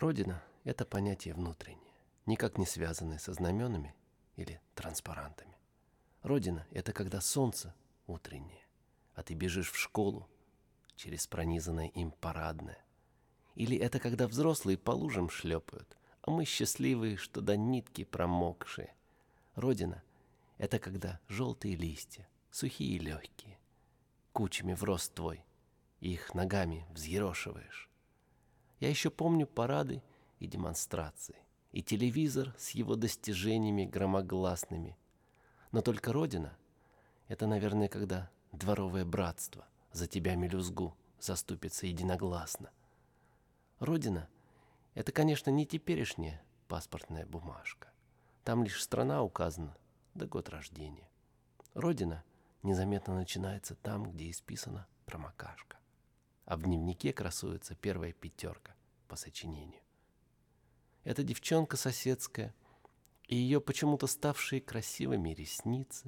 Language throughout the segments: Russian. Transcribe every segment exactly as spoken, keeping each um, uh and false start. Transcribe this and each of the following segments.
Родина — это понятие внутреннее, никак не связанное со знаменами или транспарантами. Родина — это когда солнце утреннее, а ты бежишь в школу через пронизанное им парадное. Или это когда взрослые по лужам шлепают, а мы счастливые, что до нитки промокшие. Родина — это когда желтые листья, сухие и легкие, кучами в рост твой, и их ногами взъерошиваешь. Я еще помню парады и демонстрации, и телевизор с его достижениями громогласными. Но только Родина — это, наверное, когда дворовое братство за тебя мелюзгу заступится единогласно. Родина — это, конечно, не теперешняя паспортная бумажка. Там лишь страна указана, да год рождения. Родина незаметно начинается там, где исписана промокашка, а в дневнике красуется первая пятерка по сочинению. Это девчонка соседская, и ее почему-то ставшие красивыми ресницы.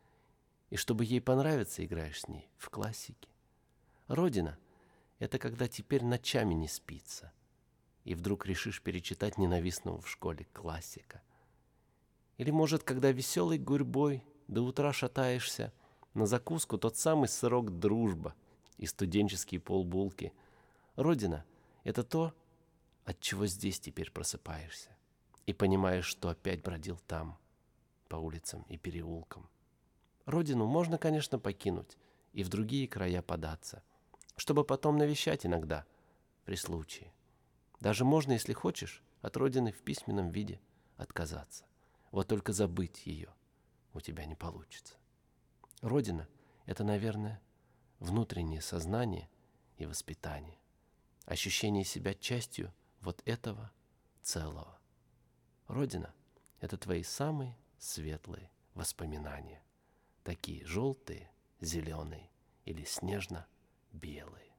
И чтобы ей понравиться, играешь с ней в классике. Родина — это когда теперь ночами не спится, и вдруг решишь перечитать ненавистного в школе классика. Или, может, когда веселой гурьбой до утра шатаешься на закуску тот самый сырок «Дружба» и студенческие полбулки. Родина — это то, от чего здесь теперь просыпаешься, и понимаешь, что опять бродил там, по улицам и переулкам. Родину можно, конечно, покинуть и в другие края податься, чтобы потом навещать иногда, при случае. Даже можно, если хочешь, от родины в письменном виде отказаться. Вот только забыть ее у тебя не получится. Родина — это, наверное, внутреннее сознание и воспитание, ощущение себя частью вот этого целого. Родина — это твои самые светлые воспоминания, такие желтые, зеленые или снежно-белые.